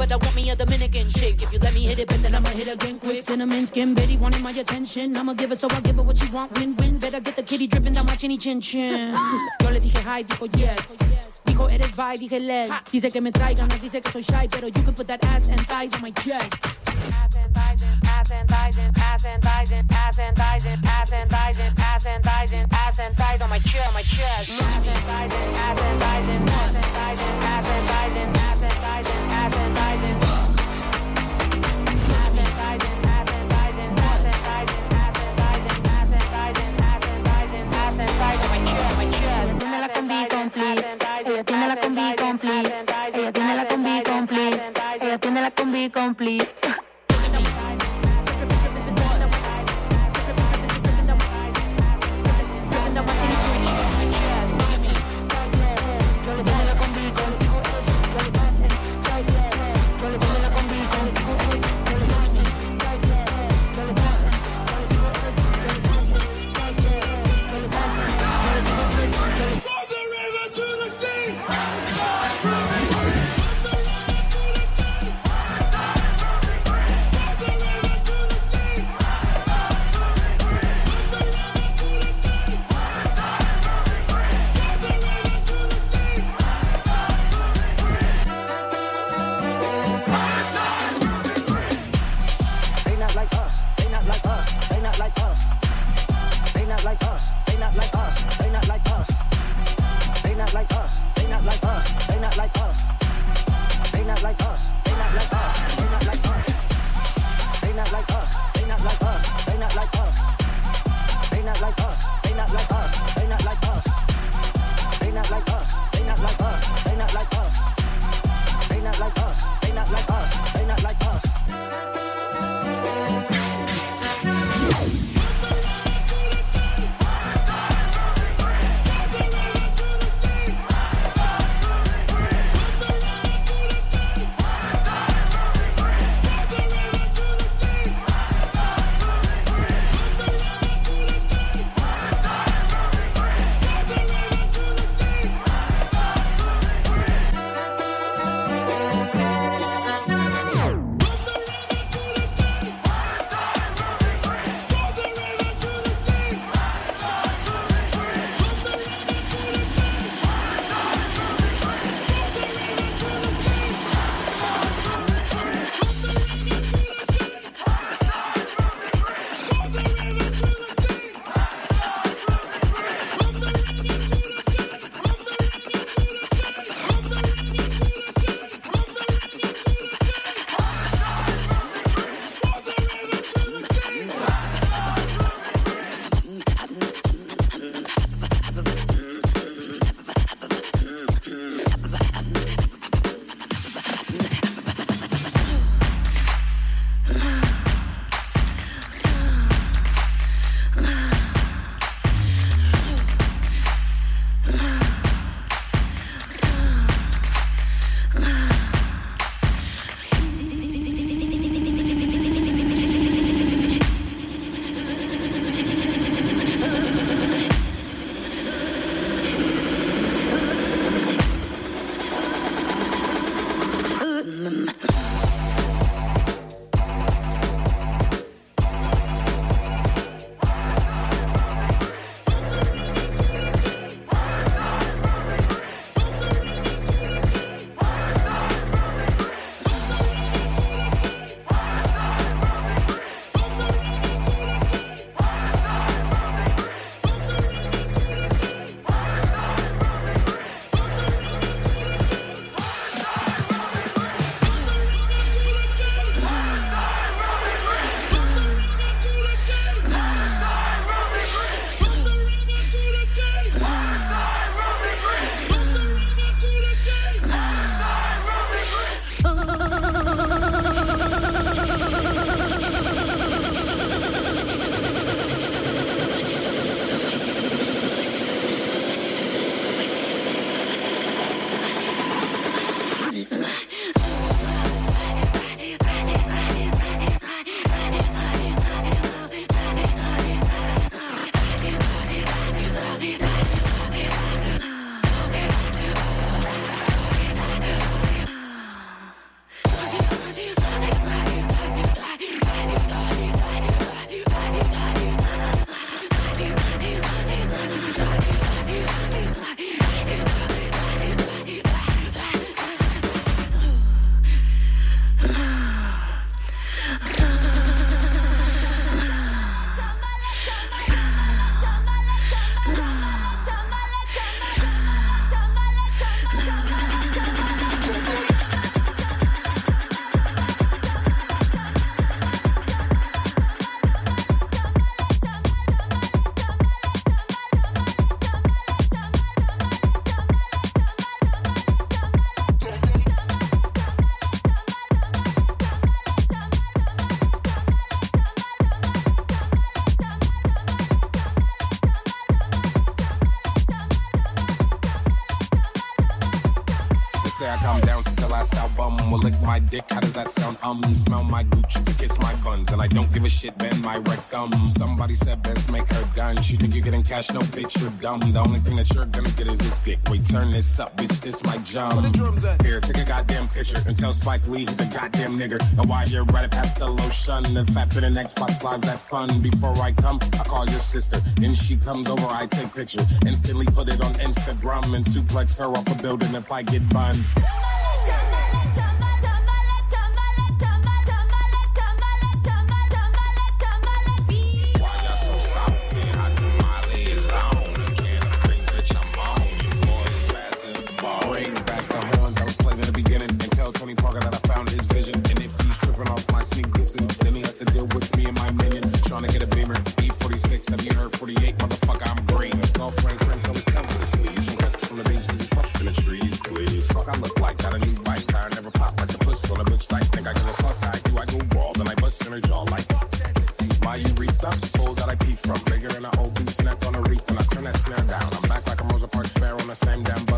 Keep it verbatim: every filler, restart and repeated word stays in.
but I want me a Dominican chick. If you let me hit it, but then I'ma hit again quick. Cinnamon skin, Betty wanting my attention. I'ma give her, so I give her what she want. Win win, better get the kitty dripping down my chinny chin chin. Yo le dije hi, dijo yes. Dijo eres bi, dije les. Dice que me traigan, no dice que soy shy, pero you can put that ass and thighs on my chest. Ass and thighs and ass and thighs and ass and thighs and ass and thighs and ass and thighs and ass and thighs and ass and thighs on my chest, my chest. Ass and thighs and ass and thighs and ass and thighs and ass and thighs and ass and thighs and ass and thighs and ass and thighs and ass and thighs and ass and thighs and ass and thighs and ass and thighs and ass and thighs and ass and thighs on my chest, my chest. Tiene la combi complete. Ella tiene la combi complete. Ella tiene la combi complete. Ella tiene la combi complete. say I calm down since the last album. Will lick my dick, how does that sound? Um, smell my Gucci, kiss my buns, and I don't give a shit, bend my rectum. Somebody said Benz make her done. She think you're getting cash, no bitch, you're dumb. The only thing that you're gonna get is this dick. Wait, turn this up, bitch, this my jump. Where the drums at? Here, take a goddamn picture and tell Spike Lee he's a goddamn nigger. And while you're right past the lotion, and fat fit in Xbox Live's that fun. Before I come, I call your sister. Then she comes over, I take picture. Instantly put it on Instagram and suplex her off a building if I get bun. Tony Parker that I found his vision. And if he's tripping off my sneak dissing, then he has to deal with me and my minions. Trying to get a beamer, E forty-six, have you heard forty-eight? Motherfucker, I'm green. Girlfriend, Prince always comes with the sleeves. Don't cut from the beach, cause he's puffing the trees, please. Fuck, I look like, got a new bike tire, never pop like a puss on a bitch like, think I give a fuck, I do, I go raw, then I bust in her jaw like, my urethra, hole that I pee from, bigger than an old goose neck on a reef, and I turn that snare down. I'm back like a Rosa Parks fair on the same damn